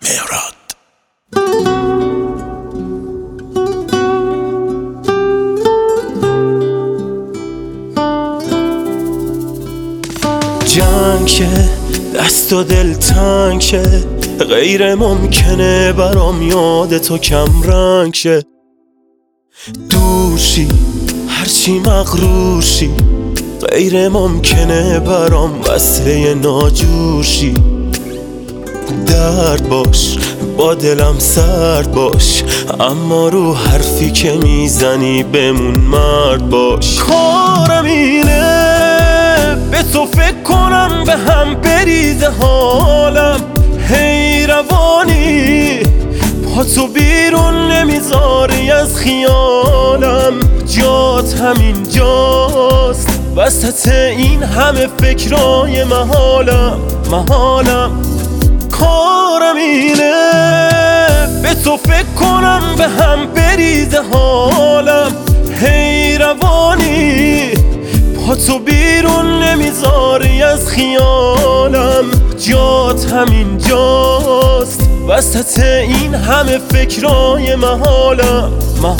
مهراد. جنگ شه دست و دل تنگ شه، غیر ممکنه برام یاد تو کم رنگ شه. دور شی هرچی مغرور شی، غیر ممکنه برام وصله ناجور شی. درد باش با دلم سرد باش، اما رو حرفی که میزنی بمون مرد باش. کارم اینه به تو فکر کنم، به هم بریزه حالم. هی روانی با تو بیرون نمیذاری از خیالم. جات همین جاست وسط این همه فکرای محالم. کارم اینه به تو فکر کنم، به هم بریزه حالم. هی روانی با تو بیرون نمیذاری از خیالم. جات همین جاست وسط این همه فکرای محالم.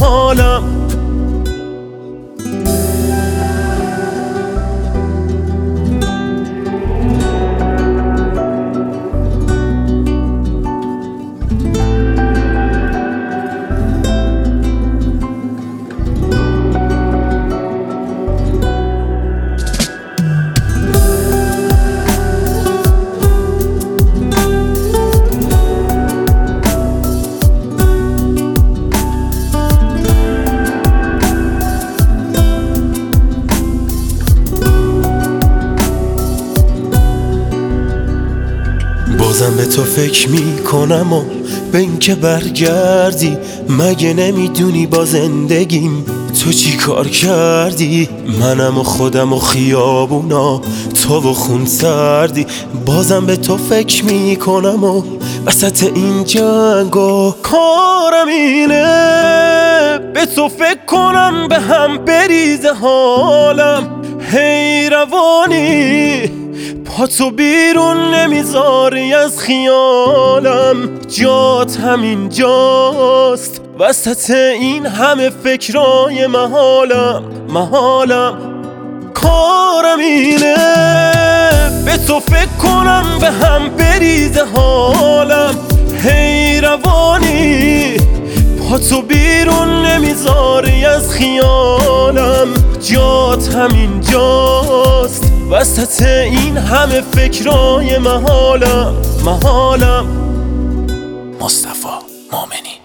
بازم به تو فکر میکنم و به این که برگردی. مگه نمیدونی با زندگیم تو چی کار کردی؟ منم و خودم و خیابونا، تو و خون سردی. بازم به تو فکر میکنم و وسط این جنگا. کارم اینه به تو فکر کنم، به هم بریزه حالم. هی روانی با تو بیرون نمیذاری از خیالم. جات همین جاست وسط این همه فکرای محالم. کارم اینه به تو فکر کنم، به هم بریزه حالم. هی روانی با تو بیرون نمیذاری از خیالم. جات همین جاست وسط این همه فکرای محالم. مصطفی مؤمنی.